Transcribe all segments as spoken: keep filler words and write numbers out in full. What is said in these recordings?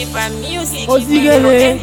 Ozigele,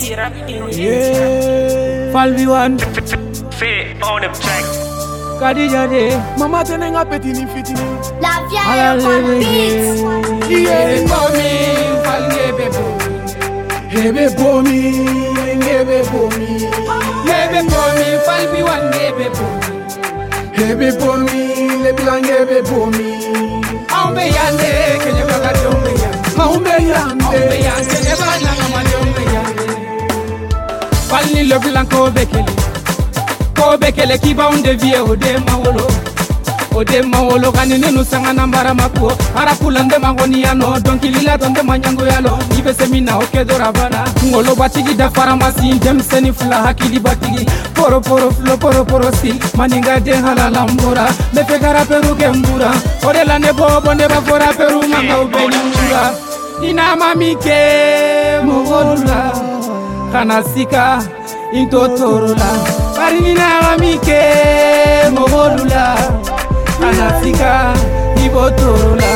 yeah. Falvi one, Fit on the track. Kadija de, Mama tenenga petini fitini. La vieille on beat. Yeah, Bomi, Falge bebo, hebe bomi, hebe bomi, Hebe bomi, Falvi one bebo, hebe bomi, le bilang hebe bomi. Aumbe yande, kenye baga jombe yande, Aumbe Aumbe yande, yande, kenye baga ngama jombe yande. Falni le blanco bekele, ko bekele kiba unde vie ode mawolo. Ode mawolo kanine nusanga nambara mako arapulande mangoni yano donkilila tonde manyango yalo ibe semina okedora bana ngolo batigi da faramasi dem seni fula hakili batigi poro poro flo poro poro sil maninga de halala mbura me fegara peru kembura ode la ne bobo ne ba fora peru manga ubeni mbura ina mamike mogolula kana sika intotorola parinina mamike mogolula Anafika ibotorola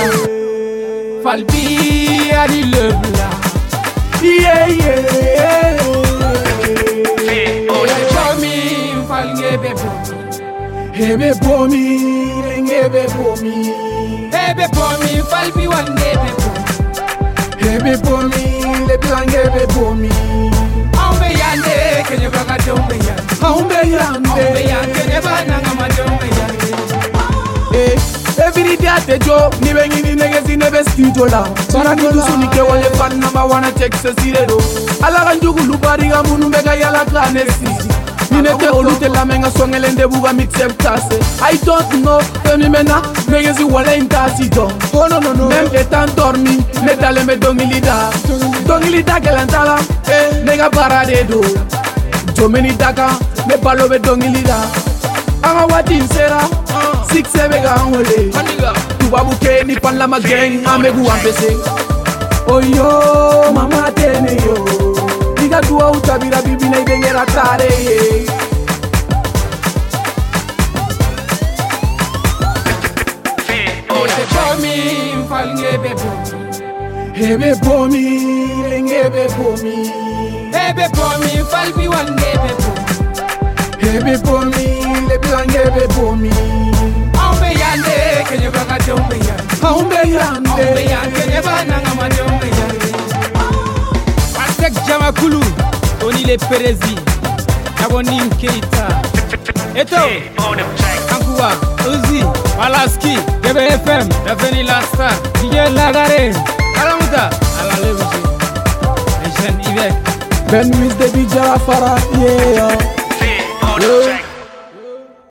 Falbi ari lebla yeah yeah. Fit on the Hebe track. bomi falnge bebo Hebe bomi, hebe bomi, Hebe bomi falbi wange bebo hebe bomi, le bilang hebe bomi. Aumbe yande kenye baga jombe yande Aumbe Aumbe yande, yande kenye baga ngama jombe yande eh. Every day at the job, ni bengi ni negezi nebe studio la. Bara ni dusu ni ke wale fan number one check se sirero. Ala kanjugu lubari ga munu mega yala kanesi. Ni nete olute la menga songele ndebuga mixep tase. I don't know, femi mena negezi wale intasi do. Oh no no no. Même étant dormi, netale me dongilida. Dongilida kelantala, eh nega parade do. Jomeni daka, me palo be dongilida. Anga wati insera, six sebe ga ngole. Tubabu ke ni pan la mageng, amegu ampese. Oyo, mama tene yo. Diga tuwa utabira bibi na ibengera tare ye. Fit on the Hebe track. bomi falnge bebo Hebe bomi, hebe bomi. Hebe bomi falbi wange bebo Hebe bomi, le bilang hebe bomi. Aumbe yande kenye baga jombe yande Aumbe Aumbe yande, yande kenye baga ngama jombe yande Pasek Jamakulu Tony le Perezi Yaboni Keita Eto Fit on the track. Ankuwa Uzi Walaski Gebe F M Daveni Lasta D J Lagare Alamuta Alalebuji Ejen Ivek Ben with the bija fara, yeah.